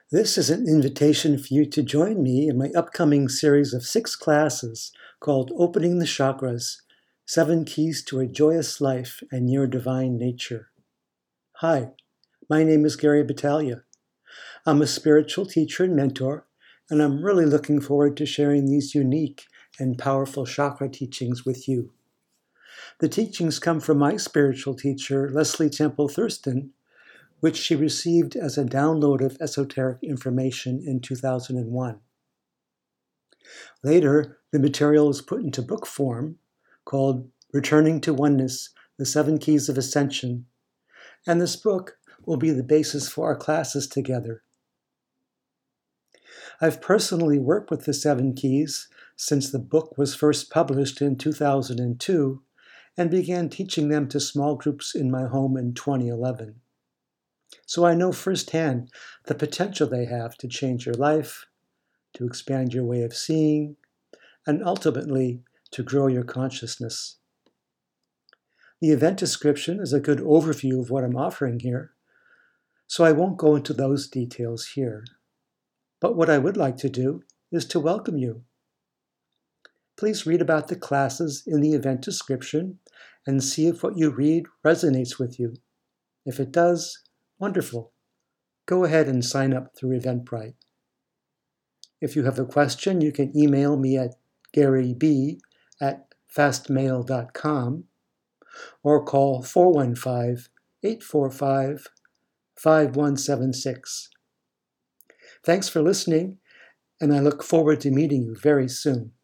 This is an invitation for you to join me in my upcoming series of 6 classes called Opening the Chakras, 7 Keys to a Joyous Life and Your Divine Nature. Hi, my name is Gary Battaglia. I'm a spiritual teacher and mentor, and I'm really looking forward to sharing these unique and powerful chakra teachings with you. The teachings come from my spiritual teacher, Leslie Temple Thurston, which she received as a download of esoteric information in 2001. Later, the material was put into book form called Returning to Oneness, The 7 Keys of Ascension, and this book will be the basis for our classes together. I've personally worked with the 7 Keys since the book was first published in 2002 and began teaching them to small groups in my home in 2011. So I know firsthand the potential they have to change your life, to expand your way of seeing, and ultimately to grow your consciousness. The event description is a good overview of what I'm offering here, so I won't go into those details here. But what I would like to do is to welcome you. Please read about the classes in the event description and see if what you read resonates with you. If it does, wonderful. Go ahead and sign up through Eventbrite. If you have a question, you can email me at garyb@fastmail.com or call 415-845-5176. Thanks for listening, and I look forward to meeting you very soon.